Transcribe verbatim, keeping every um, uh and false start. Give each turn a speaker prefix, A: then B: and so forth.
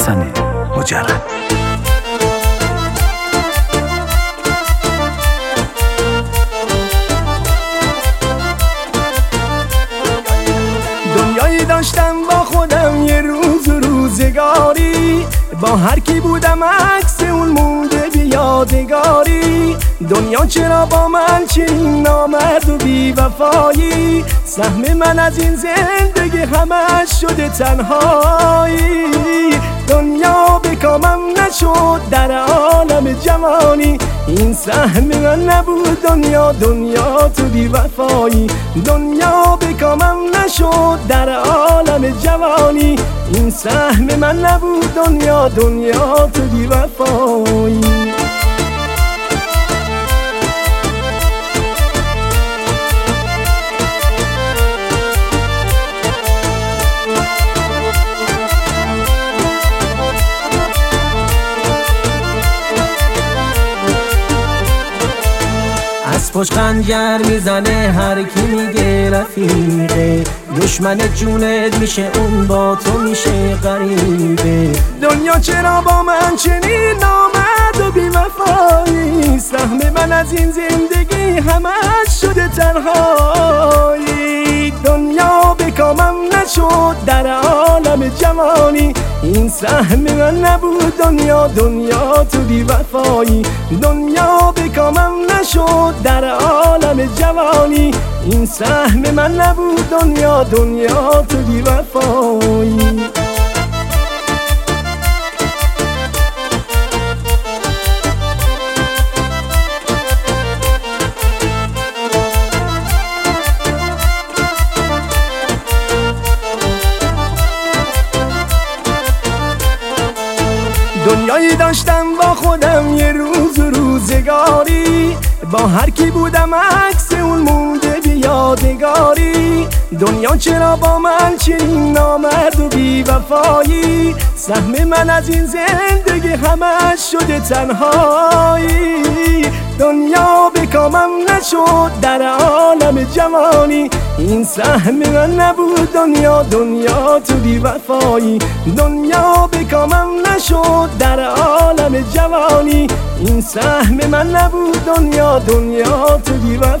A: حسن مجرد.
B: دنیایی داشتم با خودم یه روز و روزگاری، با هر کی بودم عکس اون مونده بی یادگاری. دنیا چرا با من چنین نامرد و بی وفایی؟ سهم من از این زندگی همش شده تنهایی. دنیا به کامم نشد در عالم جوانی، این سهم من نبود دنیا دنیا تو بی وفایی. دنیا به کامم نشد در عالم جوانی، این سهم من نبود دنیا دنیا تو بی وفایی.
C: از پشت خنجر میزنه هر کی میگه رفیقه، دشمن جونت میشه اون با تو میشه غریبه.
B: دنیا چرا با من چنین نامرد و بی وفایی؟ سهم من از این زندگی همش شده تنهایی. دنیا به کامم نشد در عالم جوانی، این سهم من نبود دنیا دنیا تو بی وفایی. دنیا به کامم نشد در عالم جوانی، این سهم من نبود دنیا دنیا تو بی وفایی. دنیایی داشتم با خودم یه روز و روزگاری، با هر کی بودم عکس اون مونده بی یادگاری. دنیا چرا با من چنین نامرد و بی وفایی؟ سهم من از این زندگی همش شده تنهایی. دنیا به کامم نشد در عالم جوانی، این سهم من نبود دنیا دنیا تو بی وفایی. دنیا به کامم نشد در عالم جوانی، این سهم من نبود دنیا دنیا تو بی وفایی.